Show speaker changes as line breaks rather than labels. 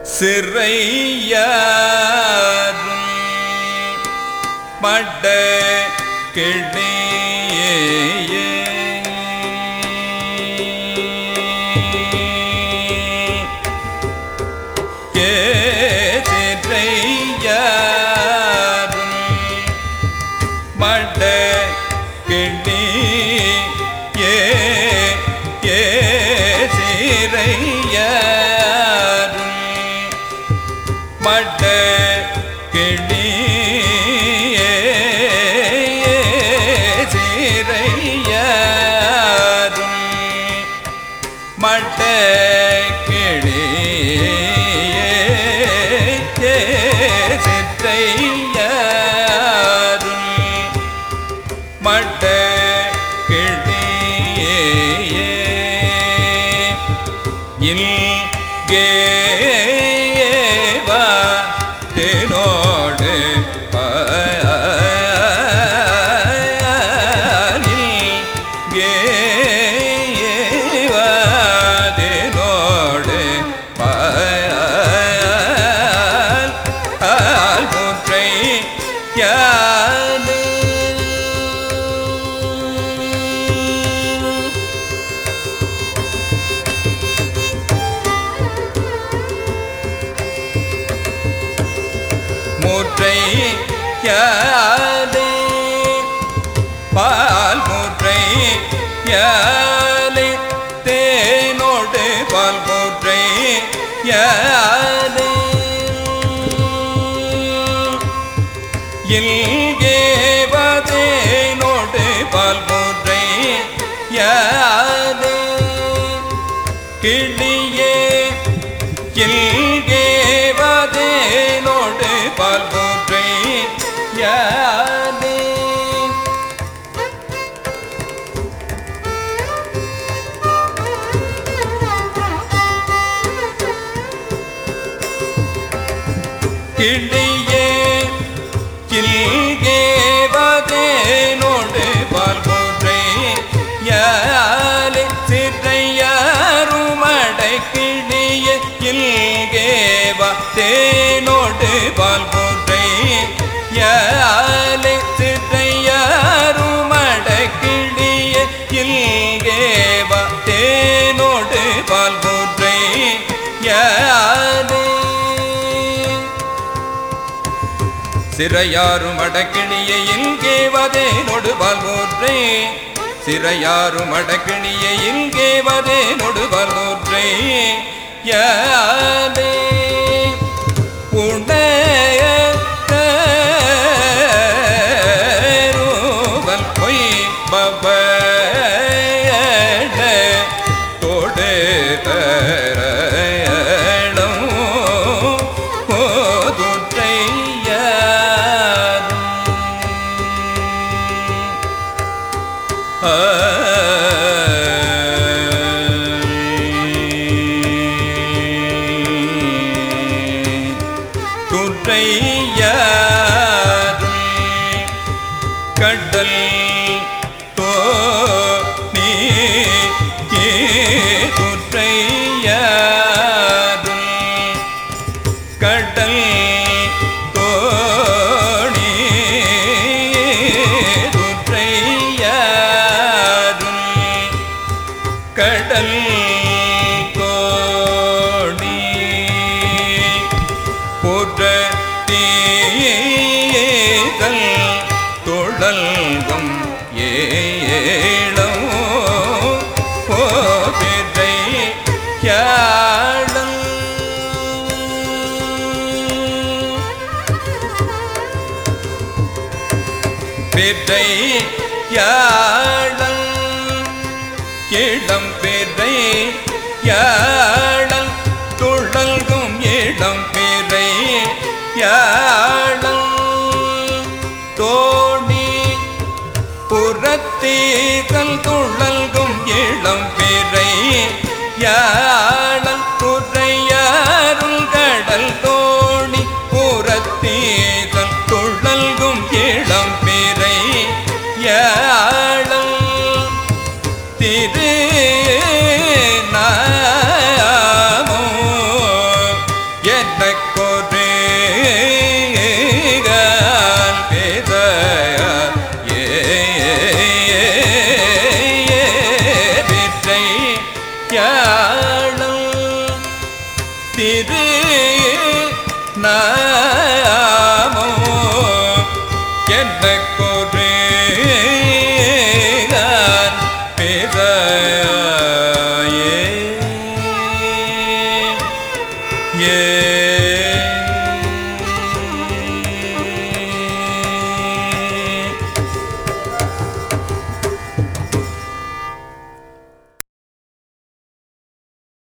சிறையாரும் மட கிளியே சிறையாரும் மட கிளியே சிறையாரும் மட கிளியே சிறையாரும் மட கிளியே சிறையாரும் மட கிளியே இல்கேவா தேனோடு இல்கேவா தேனோடு போற்றை யாது மூற்றை யாலே பால் மூற்றை யாலே தேனோடு பால் மூற்றை யாலே இல்கேவா தேனோடு பால் மூற்றை யாலே கிளியே இல்கேவா தேனோடு பால் மூற்றை யாலே கிளியே இல்கேவா தேனோடு பால் மூற்றை யாலே சிறையாரும் மட கிளியே இல்கேவா தேனோடு பால் மூற்றை யாலே சிறையாரும் மட கிளியே இல்கேவா தேனோடு பால் மூற்றை யாலே சிறையாரும் மடக்கிணிய இல்கேவா தேனோடு பால் மூற்றை சிறையாரும் மடக்கிணிய இல்கேவா தேனோடு பால் மூற்றை யாலே உடைய தருவல் பொய் பபட தோடு தரணும் போதுற்றை யாரும் துற்றை யாரும் கடல் தோணி துற்றை யாரும் கடல் தோணி துற்றை யாரும் கடல் தோணி போற்ற தீதல் தொழல்கும் ஏழம் போற்றை யாழம் பேற்றை யாழம் இளம் பேற்றை யாழம் தொழல்கும் இளம் பேரை யாழம் தோணி புறத்தீதல் துழல்கும் இளம் பேரை யாழம் துறையாருள் கடல் தோணி புறத்தீதல் துழல்கும் இளம் பேரை யாழம் இடக்கொரு பேத வித்தை யாழும் திரு